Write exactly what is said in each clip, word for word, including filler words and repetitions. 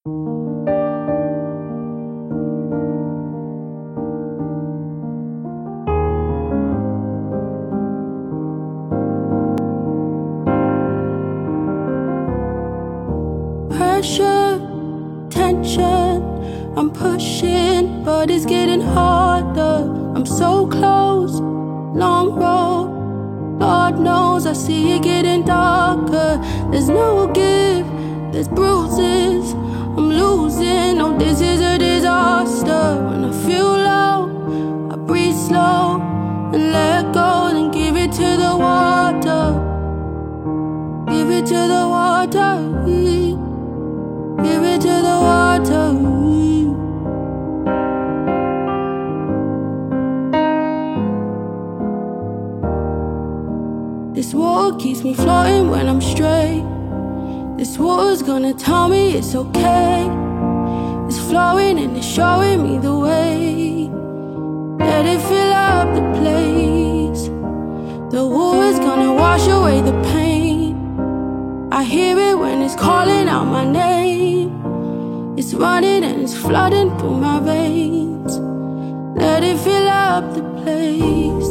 Pressure, tension, I'm pushing, but it's getting harder. I'm so close, long road. Lord knows I see it getting darker. There's no give, there's bruises. I'm losing, oh this is a disaster. When I feel low, I breathe slow and let go, then give it to the water. Give it to the water. Give it to the water. This water keeps me floating when I'm straight. This water's gonna tell me it's okay. It's flowing and it's showing me the way. Let it fill up the place. The water's gonna wash away the pain. I hear it when it's calling out my name. It's running and it's flooding through my veins. Let it fill up the place.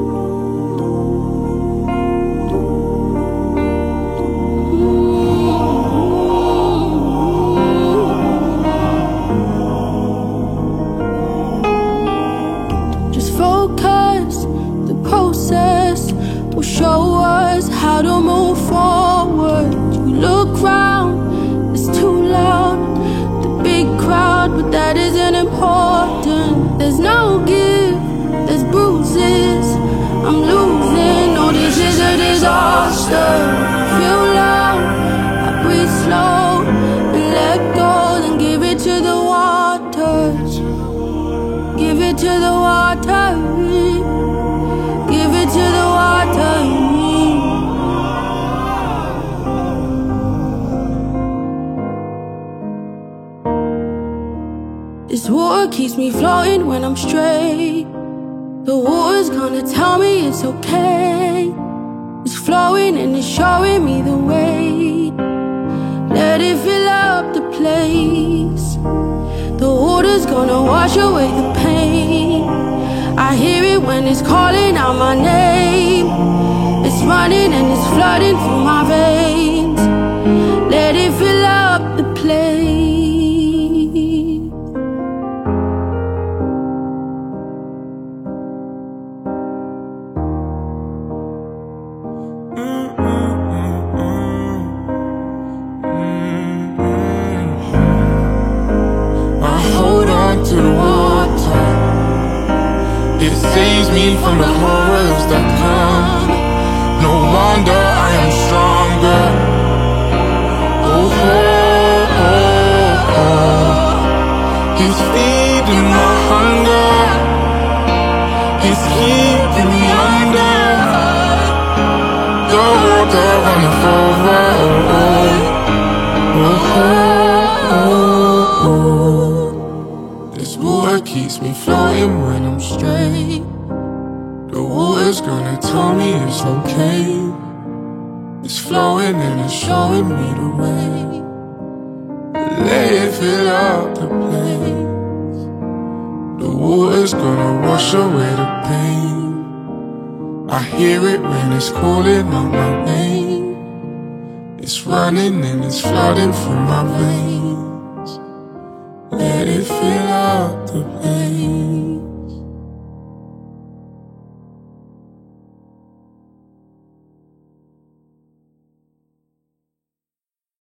Will show us how to move forward. You look round, it's too loud. The big crowd, but that isn't important. There's no give, there's bruises. I'm losing, oh this is a disaster. Feel loud, I breathe slow and let go, then give it to the water. Give it to the water. Give it to the water. This water keeps me floating when I'm straight. The water's gonna tell me it's okay. It's flowing and it's showing me the way. Let it fill up the place. The water's gonna wash away the pain. I hear it when it's calling out my name. It's running and it's flooding through my veins. Let it fill up the place. I hold on to the water. It saves me from the horrors that come. No wonder I am stronger. Oh, oh, oh, oh. He's feeding my hunger. He's keeping me under. The water runneth over. Oh, oh, oh, oh. This water keeps me floating when I'm straight. The water's gonna tell me it's okay. It's flowing and it's showing me the way. Let it fill up the place. The water's gonna wash away the pain. I hear it when it's calling out my name. It's running and it's flooding through my veins. Let it fill up the place.